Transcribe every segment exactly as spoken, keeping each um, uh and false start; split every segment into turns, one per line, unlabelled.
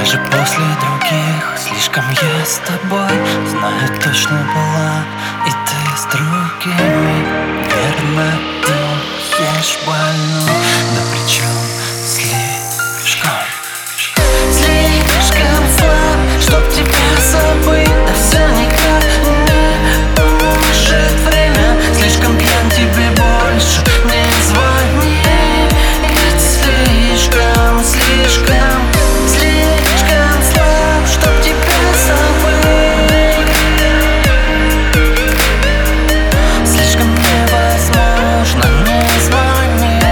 Даже после других слишком я с тобой. Знаю, точно была и ты с другими. Верно, думаешь больно. Да при чем слишком Слишком слаб, чтоб тебя забыть. Да все никак не поможет время. Слишком пьян, тебе больше не звони. Ведь слишком, слишком Слишком слаб, чтоб тебя забыть. Слишком невозможно не звонить.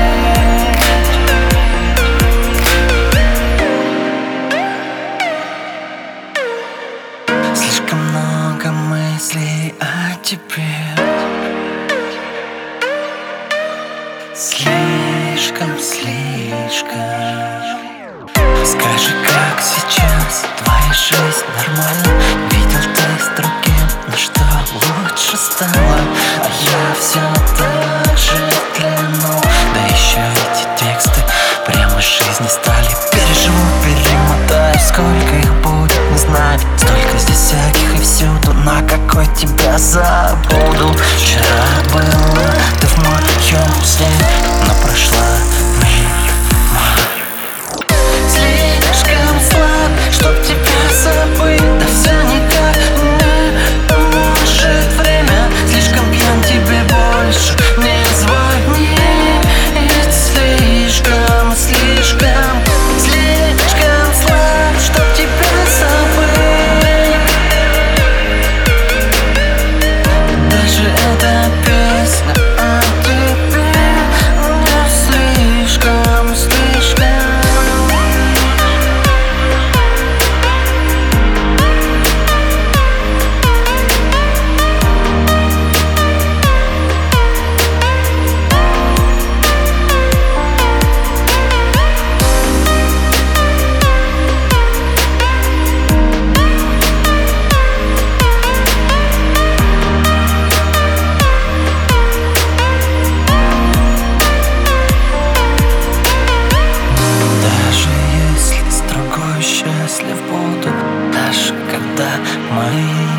Слишком много мыслей о тебе. Слишком, слишком Скажи, как сейчас твоя жизнь нормально? Видел ты с другим, но что лучше стало? А я все так же кляну. Да еще эти тексты прямо из жизни стали. Переживу, перемотаю, сколько их будет, не знаю. Столько здесь всяких и всюду, на какой тебя забуду. Вчера было ты в моем сне, но прошла мимо. Слишком слаб, чтоб тебя забыть. Да все никак не поможет время. Слишком пьян, тебе больше не звони. Ведь слишком, слишком Слишком слаб, чтоб тебя забыть. Даже эта песня о тебе не слишком, слишком счастлив буду, даже когда мои